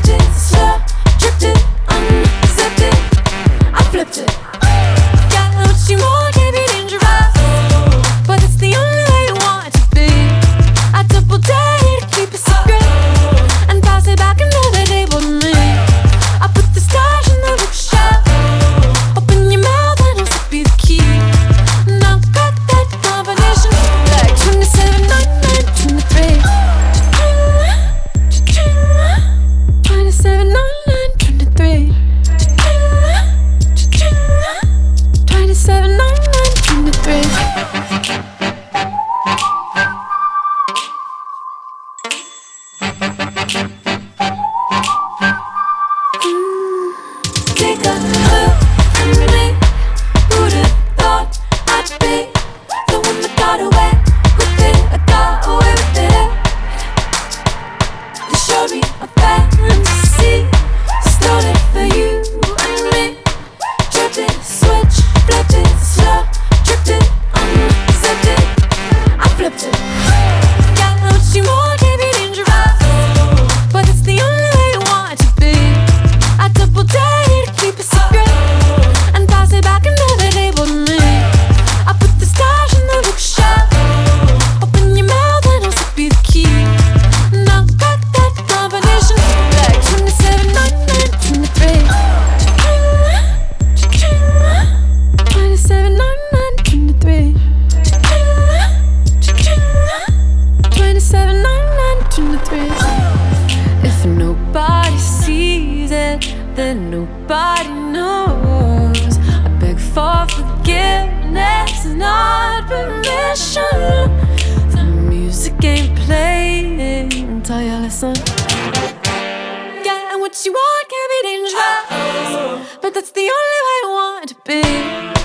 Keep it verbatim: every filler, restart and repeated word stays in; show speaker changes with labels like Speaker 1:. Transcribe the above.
Speaker 1: flipped it, slow, dripped it, unzipped it, I flipped it. Got what you want, can be dangerous, but it's the only way you want it to be. I double dare to keep it secret and pass it back another table to me. I put the stars in the bookshelf. Open your mouth and I'll slip you the key. Now got that combination like twenty-seven, ninety-nine, twenty-three. twenty-seven, ninety-nine, twenty-three. twenty-seven, ninety-nine, twenty-three. Take a look at me. Who'd have thought I'd be the one that got away with it? I got away with it. They showed me a fantasy, stole it for you and me. Tripped it, switch, flipped it, slow, dripped it, unzipped it, I flipped it. Got what you want, can be dangerous, but it's the only way you want it to be. I double dare to keep it secret and pass it back another table to me. I put the stars in the bookshelf. Open your mouth and I'll slip you the key. Now got that combination like twenty-seven, ninety-nine, twenty-three. twenty-seven, ninety-nine, twenty-three. twenty-seven, ninety-nine, twenty-three. If nobody sees it, then nobody knows. I beg for forgiveness, not permission. The music ain't playing until you listen. Yeah, and what you want can be dangerous, but that's the only way I want it to be.